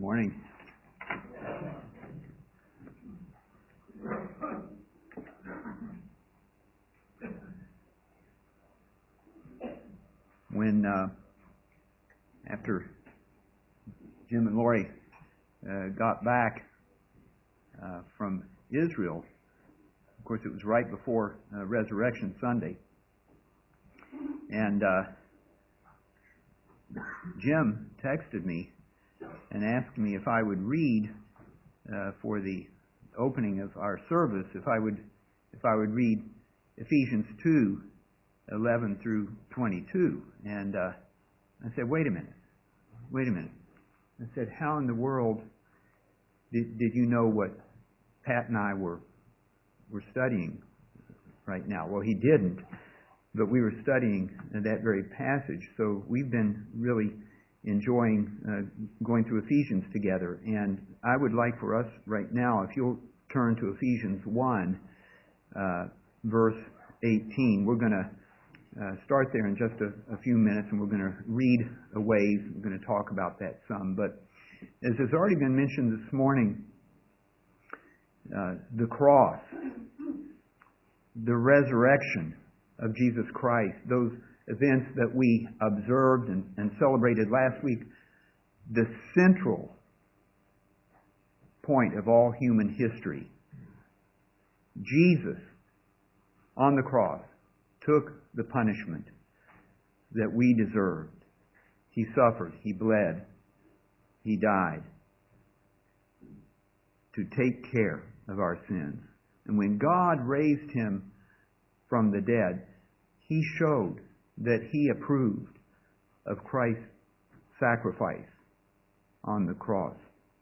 morning. When after Jim and Lori got back from Israel, of course it was right before Resurrection Sunday, and Jim texted me and asked me if I would read for the opening of our service, if I would read Ephesians 2:11 through 22. And I said, wait a minute. I said, how in the world did you know what Pat and I were studying right now? Well, he didn't, but we were studying that very passage. So we've been really enjoying going through Ephesians together. And I would like for us right now, if you'll turn to Ephesians 1, verse 18. We're going to start there in just a few minutes, and we're going to read a ways. We're going to talk about that some. But as has already been mentioned this morning, the cross, the resurrection of Jesus Christ, those events that we observed and celebrated last week, the central point of all human history. Jesus on the cross took the punishment that we deserved. He suffered, He bled, He died to take care of our sins. And when God raised Him from the dead, He showed that He approved of Christ's sacrifice on the cross.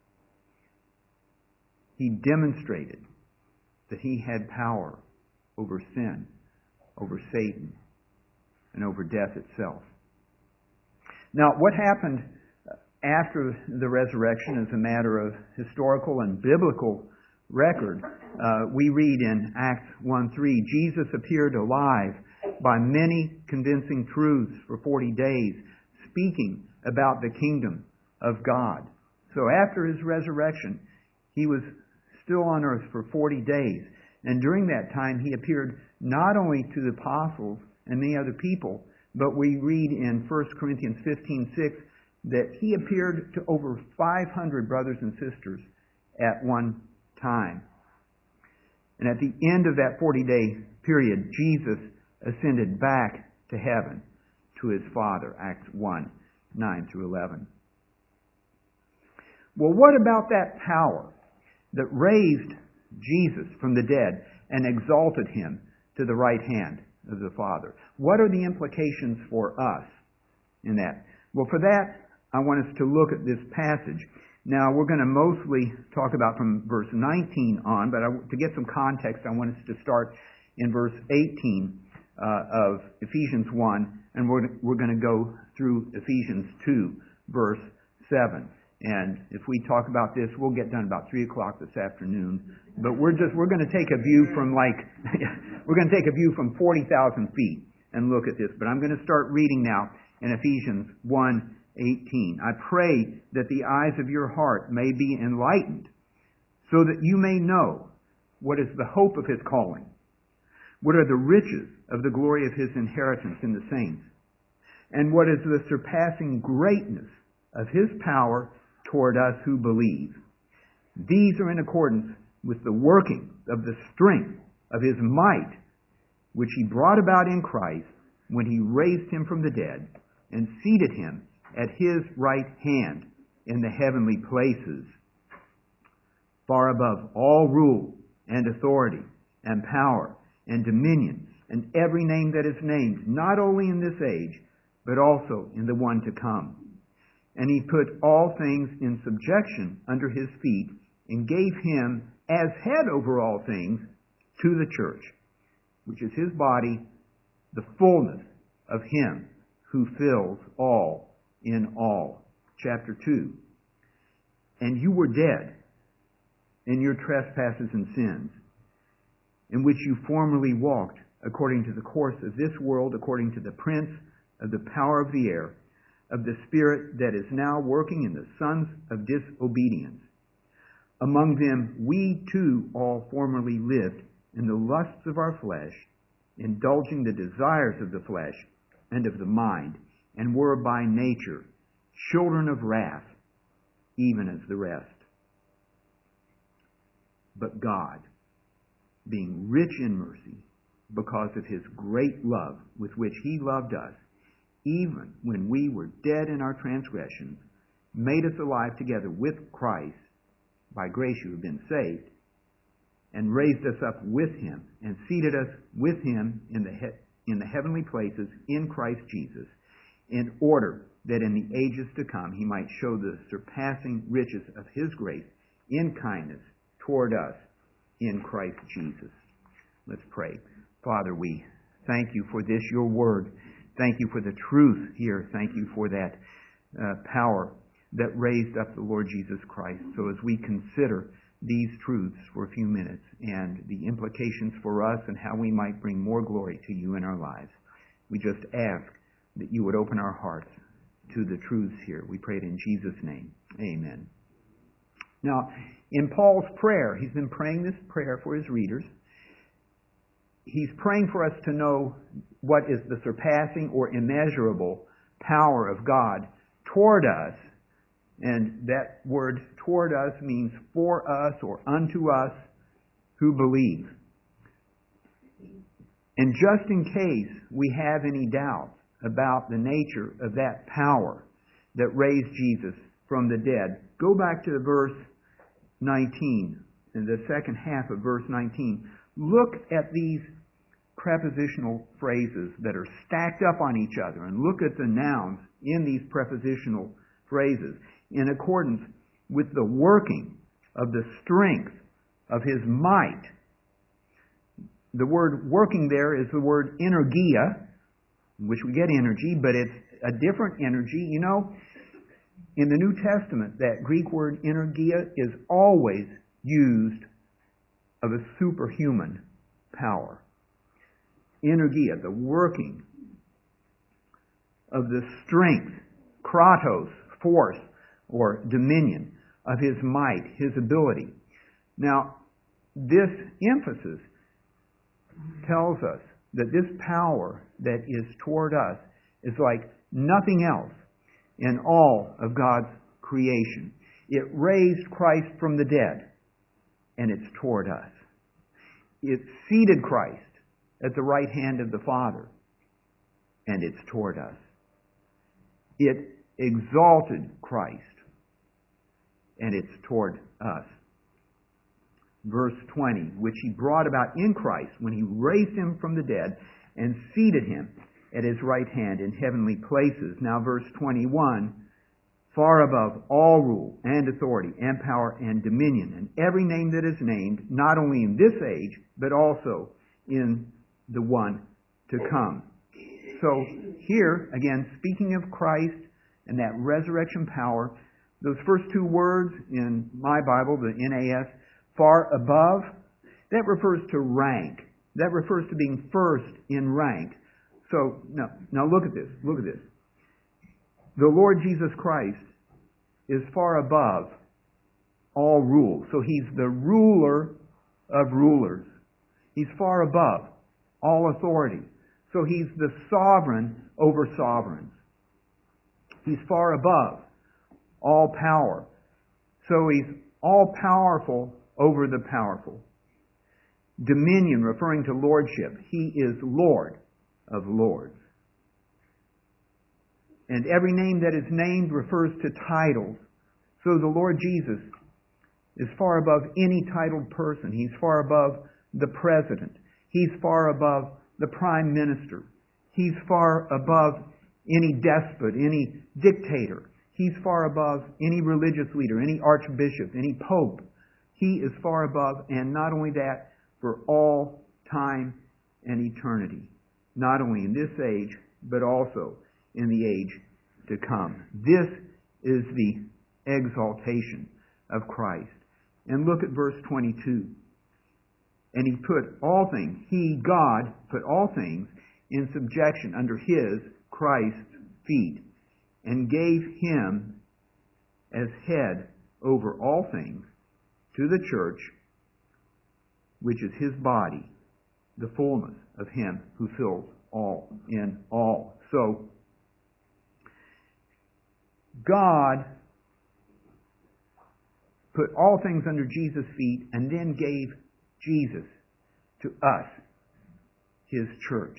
He demonstrated that He had power over sin, over Satan, and over death itself. Now, what happened after the resurrection is a matter of historical and biblical record. We read in Acts 1:3, Jesus appeared alive by many convincing truths for 40 days, speaking about the kingdom of God. So after His resurrection, He was still on earth for 40 days. And during that time, He appeared not only to the apostles and many other people, but we read in 1 Corinthians 15:6 that He appeared to over 500 brothers and sisters at one time. And at the end of that 40-day period, Jesus ascended back to heaven to His Father, Acts 1:9 through 11. Well, what about that power that raised Jesus from the dead and exalted Him to the right hand of the Father? What are the implications for us in that? Well, for that, I want us to look at this passage. Now, we're going to mostly talk about from verse 19 on, but to get some context, I want us to start in verse 18 of Ephesians 1, and we're going to go through Ephesians 2, verse 7. And if we talk about this, we'll get done about 3 o'clock this afternoon. But we're going to take a view from we're going to take a view from 40,000 feet and look at this. But I'm going to start reading now in Ephesians 1:18. I pray that the eyes of your heart may be enlightened, so that you may know what is the hope of His calling, what are the riches of the glory of His inheritance in the saints, and what is the surpassing greatness of His power toward us who believe. These are in accordance with the working of the strength of His might, which He brought about in Christ when He raised Him from the dead and seated Him at His right hand in the heavenly places, far above all rule and authority and power and dominion and every name that is named, not only in this age, but also in the one to come. And He put all things in subjection under His feet and gave Him as head over all things to the church, which is His body, the fullness of Him who fills all in all. Chapter 2. And you were dead in your trespasses and sins, in which you formerly walked according to the course of this world, according to the prince of the power of the air, of the Spirit that is now working in the sons of disobedience. Among them we too all formerly lived in the lusts of our flesh, indulging the desires of the flesh and of the mind, and were by nature children of wrath, even as the rest. But God, being rich in mercy, because of his great love with which he loved us, even when we were dead in our transgressions, made us alive together with Christ. By grace you have been saved, and raised us up with him, and seated us with him in the heavenly places in Christ Jesus, in order that in the ages to come he might show the surpassing riches of his grace in kindness toward us in Christ Jesus. Let's pray. Father, we thank you for this, your word. Thank you for the truth here. Thank you for that power that raised up the Lord Jesus Christ. So as we consider these truths for a few minutes and the implications for us and how we might bring more glory to you in our lives, we just ask that you would open our hearts to the truths here. We pray it in Jesus' name. Amen. Now, in Paul's prayer, he's been praying this prayer for his readers. He's praying for us to know what is the surpassing or immeasurable power of God toward us. And that word toward us means for us or unto us who believe. And just in case we have any doubt about the nature of that power that raised Jesus from the dead, go back to verse 19, in the second half of verse 19. Look at these prepositional phrases that are stacked up on each other, and look at the nouns in these prepositional phrases in accordance with the working of the strength of his might. The word working there is the word energia, in which we get energy, but it's a different energy. You know, in the New Testament, that Greek word energia is always used of a superhuman power. Energia, the working of the strength, kratos, force, or dominion of his might, his ability. Now, this emphasis tells us that this power that is toward us is like nothing else in all of God's creation. It raised Christ from the dead, and it's toward us. It seated Christ at the right hand of the Father, and it's toward us. It exalted Christ, and it's toward us. Verse 20, which he brought about in Christ when he raised him from the dead and seated him at his right hand in heavenly places. Now verse 21, far above all rule and authority and power and dominion, and every name that is named, not only in this age, but also in the one to come. So here, again, speaking of Christ and that resurrection power, those first two words in my Bible, the NAS, far above, that refers to rank. That refers to being first in rank. So, now look at this. Look at this. The Lord Jesus Christ is far above all rule. So he's the ruler of rulers. He's far above all authority. So he's the sovereign over sovereigns. He's far above all power. So he's all powerful over the powerful. Dominion, referring to lordship. He is Lord of lords. And every name that is named refers to titles. So the Lord Jesus is far above any titled person. He's far above the president. He's far above the prime minister. He's far above any despot, any dictator. He's far above any religious leader, any archbishop, any pope. He is far above, and not only that, for all time and eternity. Not only in this age, but also in the age to come. This is the exaltation of Christ. And look at verse 22. And he put all things, he, God, put all things in subjection under his, Christ's feet, and gave him as head over all things to the church, which is his body, the fullness of him who fills all in all. So, God put all things under Jesus' feet and then gave Jesus to us, his church.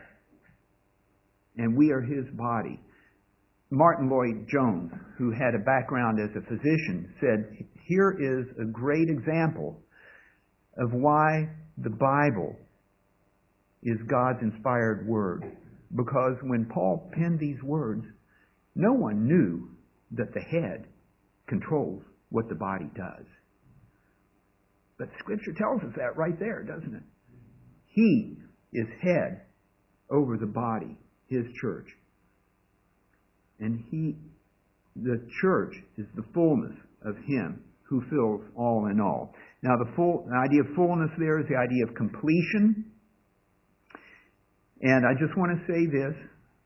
And we are his body. Martin Lloyd-Jones, who had a background as a physician, said, here is a great example of why the Bible is God's inspired word. Because when Paul penned these words, no one knew that the head controls what the body does. But Scripture tells us that right there, doesn't it? He is head over the body, his church. And the church is the fullness of him who fills all in all. Now the idea of fullness there is the idea of completion. And I just want to say this.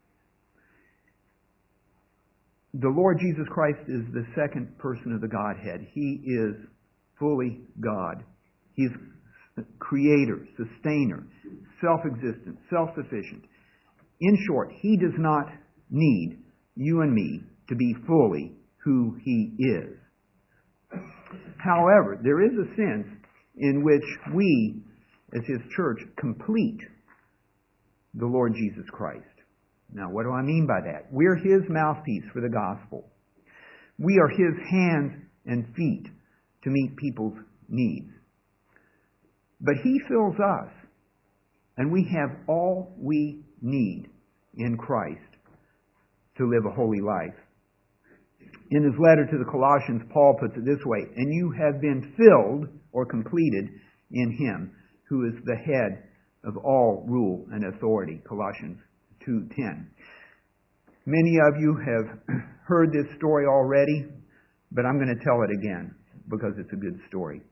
The Lord Jesus Christ is the second person of the Godhead. He is fully God. He's creator, sustainer, self-existent, self-sufficient. In short, he does not need you and me to be fully who he is. However, there is a sense in which we, as his church, complete the Lord Jesus Christ. Now, what do I mean by that? We're his mouthpiece for the gospel. We are his hands and feet to meet people's needs. But he fills us, and we have all we need in Christ to live a holy life. In his letter to the Colossians, Paul puts it this way, and you have been filled or completed in him, who is the head of all rule and authority, Colossians 2:10. Many of you have heard this story already, but I'm going to tell it again because it's a good story.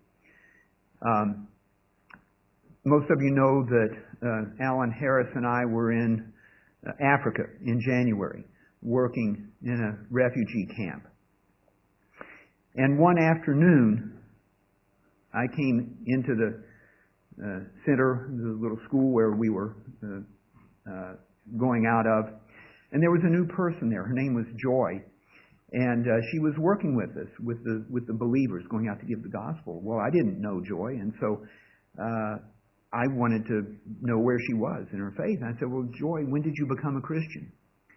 Most of you know that Alan Harris and I were in Africa in January, working in a refugee camp. And one afternoon, I came into the center, the little school where we were going out of, and there was a new person there. Her name was Joy, and she was working with us, with the believers, going out to give the gospel. Well, I didn't know Joy, and so I wanted to know where she was in her faith. And I said, well, Joy, when did you become a Christian?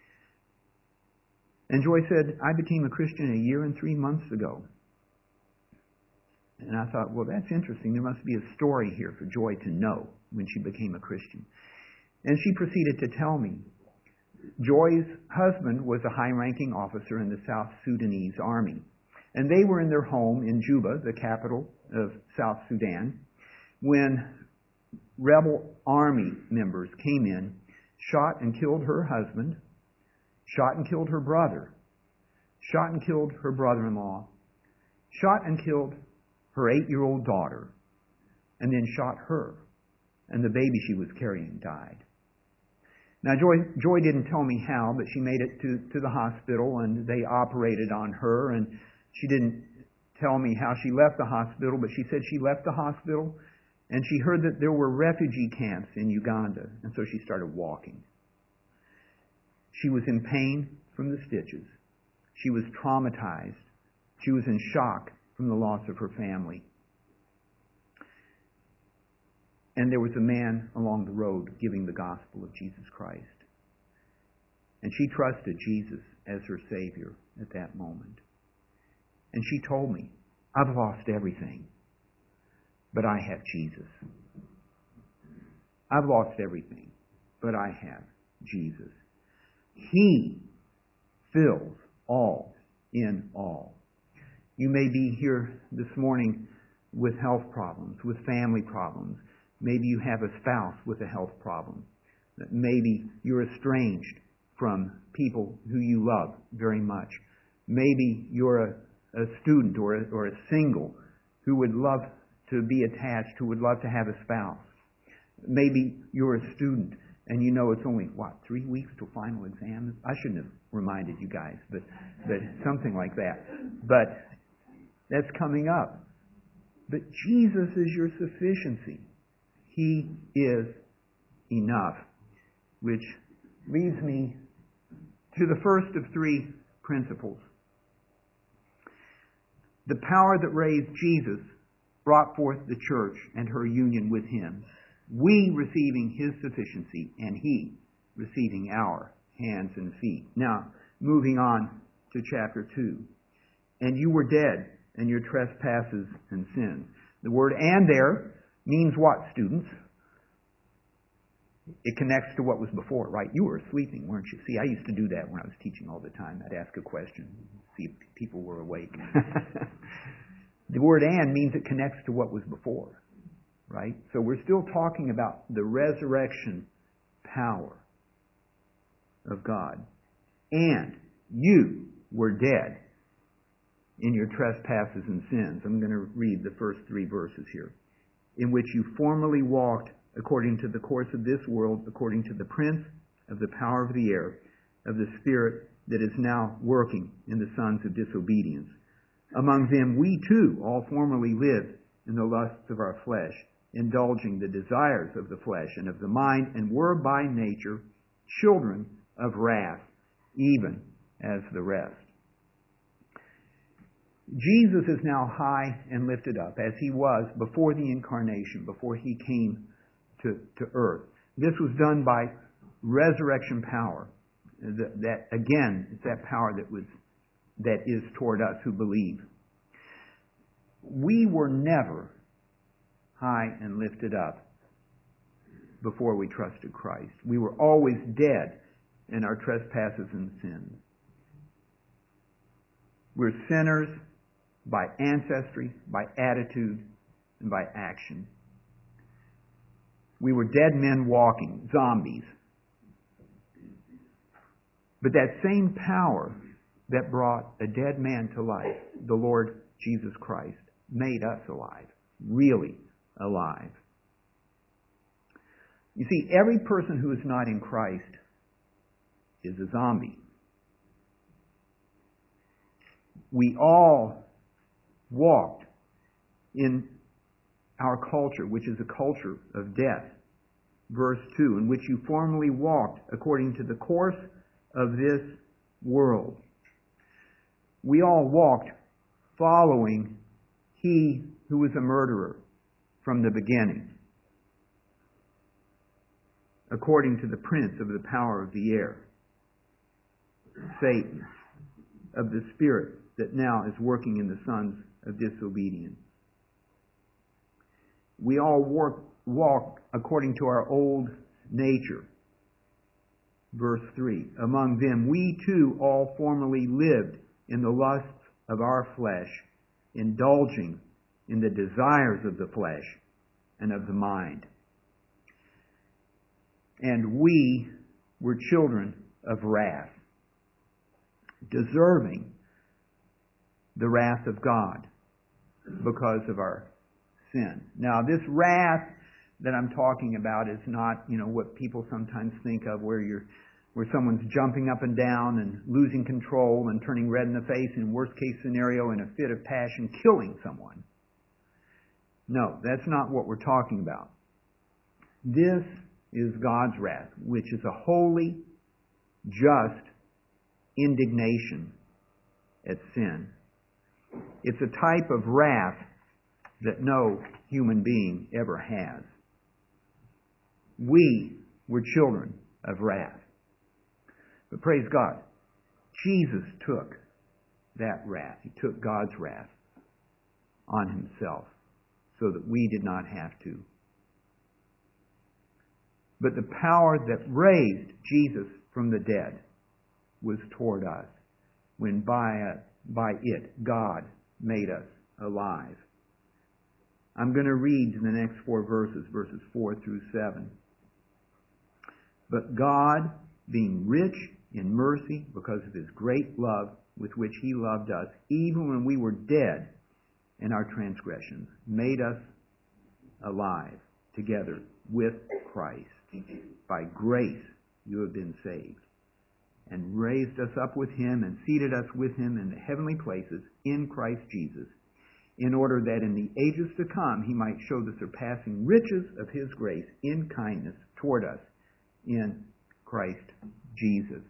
And Joy said, I became a Christian 1 year and 3 months ago. And I thought, well, that's interesting. There must be a story here for Joy to know when she became a Christian. And she proceeded to tell me. Joy's husband was a high-ranking officer in the South Sudanese army. And they were in their home in Juba, the capital of South Sudan, when rebel army members came in, shot and killed her husband, shot and killed her brother, shot and killed her brother-in-law, shot and killed her 8-year-old daughter, and then shot her, and the baby she was carrying died. Now, Joy didn't tell me how, but she made it to the hospital, and they operated on her, and she didn't tell me how she left the hospital, but she said she left the hospital, and she heard that there were refugee camps in Uganda, and so she started walking. She was in pain from the stitches. She was traumatized. She was in shock from the loss of her family. And there was a man along the road giving the gospel of Jesus Christ. And she trusted Jesus as her Savior at that moment. And she told me, I've lost everything, but I have Jesus. I've lost everything, but I have Jesus. He fills all in all. You may be here this morning with health problems, with family problems. Maybe you have a spouse with a health problem. Maybe you're estranged from people who you love very much. Maybe you're a student or a single who would love to be attached, who would love to have a spouse. Maybe you're a student And you know it's only, 3 weeks till final exams? I shouldn't have reminded you guys, but something like that. But that's coming up. But Jesus is your sufficiency. He is enough. Which leads me to the first of three principles. The power that raised Jesus brought forth the church and her union with Him. We receiving His sufficiency and He receiving our hands and feet. Now, moving on to chapter 2. And you were dead in your trespasses and sins. The word "and" there means what, students? It connects to what was before, right? You were sleeping, weren't you? See, I used to do that when I was teaching all the time. I'd ask a question, see if people were awake. The word "and" means it connects to what was before, right? So we're still talking about the resurrection power of God. And you were dead in your trespasses and sins. I'm going to read the first 3 verses here. In which you formerly walked according to the course of this world, according to the prince of the power of the air, of the spirit that is now working in the sons of disobedience. Among them we too all formerly lived in the lusts of our flesh, indulging the desires of the flesh and of the mind, and were by nature children of wrath, even as the rest. Jesus is now high and lifted up, as He was before the incarnation, before He came to earth. This was done by resurrection power. That again, it's that power that is toward us who believe. We were never high and lifted up before we trusted Christ. We were always dead in our trespasses and sins. We're sinners by ancestry, by attitude, and by action. We were dead men walking, zombies. But that same power that brought a dead man to life, the Lord Jesus Christ, made us alive, really alive. You see, every person who is not in Christ is a zombie. We all walked in our culture, which is a culture of death. Verse 2, in which you formerly walked according to the course of this world. We all walked following he who was a murderer from the beginning, according to the prince of the power of the air, Satan, of the spirit that now is working in the sons of disobedience. We all walk according to our old nature. Verse 3, among them we too all formerly lived in the lusts of our flesh, indulging in the desires of the flesh and of the mind. And we were children of wrath, deserving the wrath of God because of our sin. Now, this wrath that I'm talking about is not, what people sometimes think of where someone's jumping up and down and losing control and turning red in the face, in worst case scenario, in a fit of passion, killing someone. No, that's not what we're talking about. This is God's wrath, which is a holy, just indignation at sin. It's a type of wrath that no human being ever has. We were children of wrath. But praise God, Jesus took that wrath. He took God's wrath on Himself so that we did not have to. But the power that raised Jesus from the dead was toward us, when by it God made us alive. I'm going to read the next 4 verses 4 through 7. But God, being rich in mercy because of His great love with which He loved us, even when we were dead in our transgressions, made us alive together with Christ. by grace you have been saved, and raised us up with him and seated us with him in the heavenly places in Christ Jesus, in order that in the ages to come he might show the surpassing riches of his grace in kindness toward us in Christ Jesus.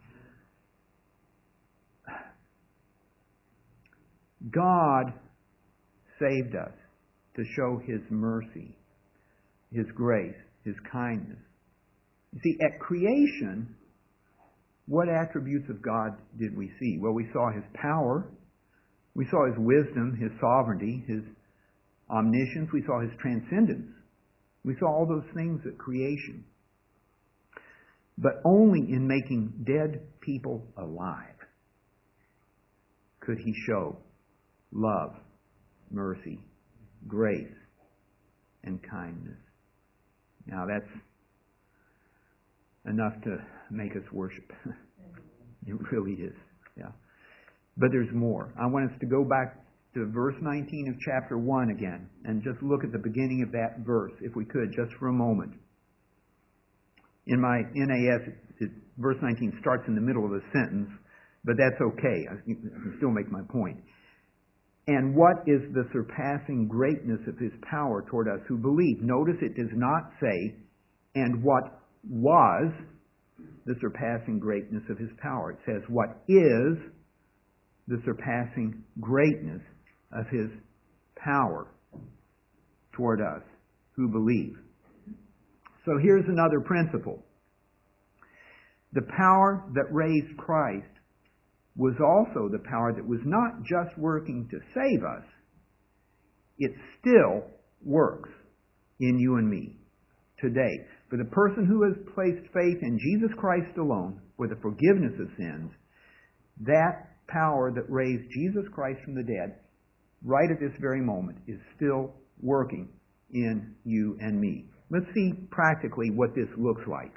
God saved us to show his mercy, his grace, his kindness. You see, at creation, what attributes of God did we see? Well, we saw his power, we saw his wisdom, his sovereignty, his omniscience, we saw his transcendence. We saw all those things at creation. But only in making dead people alive could he show love, mercy, grace, and kindness. Now that's enough to make us worship. It really is. Yeah. But there's more. I want us to go back to verse 19 of chapter 1 again and just look at the beginning of that verse, if we could, just for a moment. In my NAS, verse 19 starts in the middle of a sentence, but that's okay. I can still make my point. And what is the surpassing greatness of his power toward us who believe? Notice it does not say, and what was the surpassing greatness of his power. It says, what is the surpassing greatness of his power toward us who believe. So here's another principle. The power that raised Christ was also the power that was not just working to save us, it still works in you and me today. For the person who has placed faith in Jesus Christ alone for the forgiveness of sins, that power that raised Jesus Christ from the dead, right at this very moment, is still working in you and me. Let's see practically what this looks like.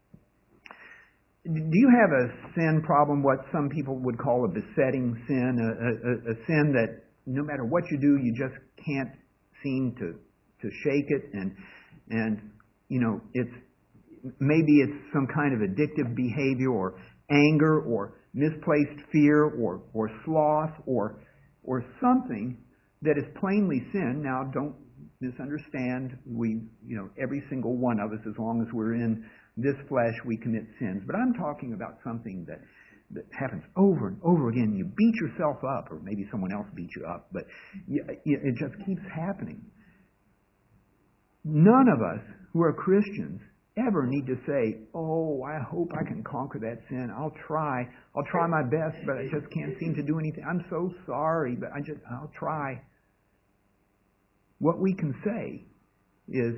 Do you have a sin problem, what some people would call a besetting sin, a sin that no matter what you do, you just can't seem to shake it, and you know, maybe it's some kind of addictive behavior, or anger, or misplaced fear, or sloth, or something that is plainly sin. Now, don't misunderstand. Every single one of us, as long as we're in this flesh, we commit sins. But I'm talking about something that happens over and over again. You beat yourself up, or maybe someone else beat you up, but it just keeps happening. None of us who are Christians ever need to say, oh, I hope I can conquer that sin. I'll try my best, but I just can't seem to do anything. I'm so sorry, but I'll try. What we can say is,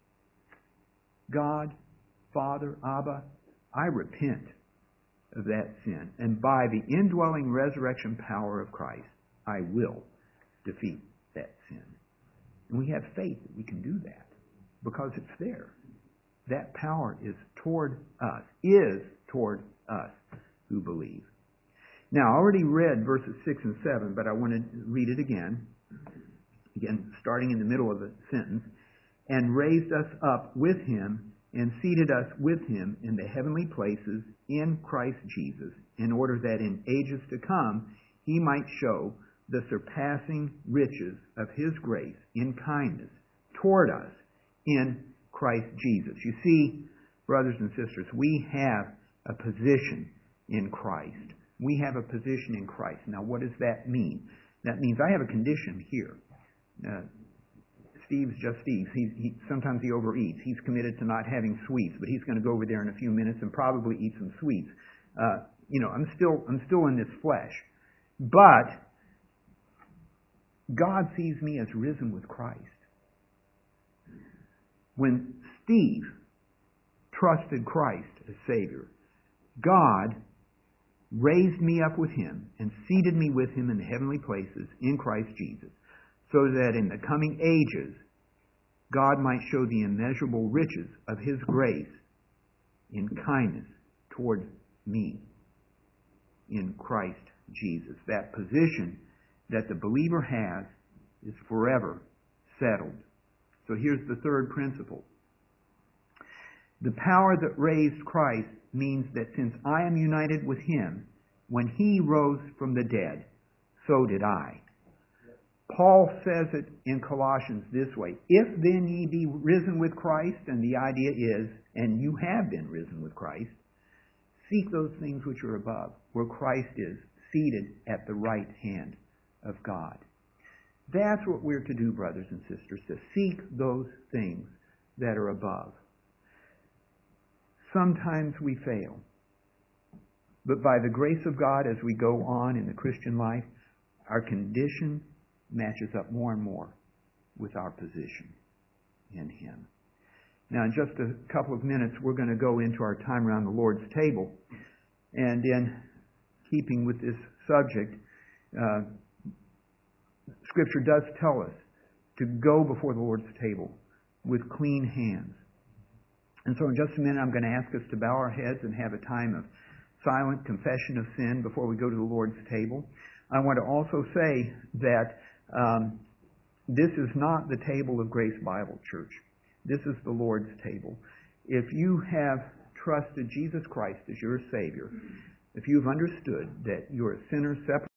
God, Father, Abba, I repent of that sin, and by the indwelling resurrection power of Christ, I will defeat that sin. And we have faith that we can do that because it's there. That power is toward us who believe. Now, I already read verses 6 and 7, but I want to read it again, starting in the middle of the sentence. And raised us up with him and seated us with him in the heavenly places in Christ Jesus, in order that in ages to come he might show the surpassing riches of his grace in kindness toward us in Christ Jesus. You see, brothers and sisters, we have a position in Christ. We have a position in Christ. Now, what does that mean? That means I have a condition here. Steve's just Steve. Sometimes he overeats. He's committed to not having sweets, but he's going to go over there in a few minutes and probably eat some sweets. I'm still in this flesh, but God sees me as risen with Christ. When Steve trusted Christ as Savior, God raised me up with him and seated me with him in the heavenly places in Christ Jesus, so that in the coming ages God might show the immeasurable riches of his grace in kindness toward me in Christ Jesus. That position that the believer has is forever settled. So here's the third principle. The power that raised Christ means that since I am united with Him, when He rose from the dead, so did I. Paul says it in Colossians this way, if then ye be risen with Christ, and the idea is, and you have been risen with Christ, seek those things which are above, where Christ is seated at the right hand of God. That's what we're to do, brothers and sisters, to seek those things that are above. Sometimes we fail. But by the grace of God, as we go on in the Christian life, our condition matches up more and more with our position in Him. Now, in just a couple of minutes, we're going to go into our time around the Lord's table. And in keeping with this subject, Scripture does tell us to go before the Lord's table with clean hands. And so in just a minute, I'm going to ask us to bow our heads and have a time of silent confession of sin before we go to the Lord's table. I want to also say that this is not the table of Grace Bible Church. This is the Lord's table. If you have trusted Jesus Christ as your Savior, if you've understood that you're a sinner separated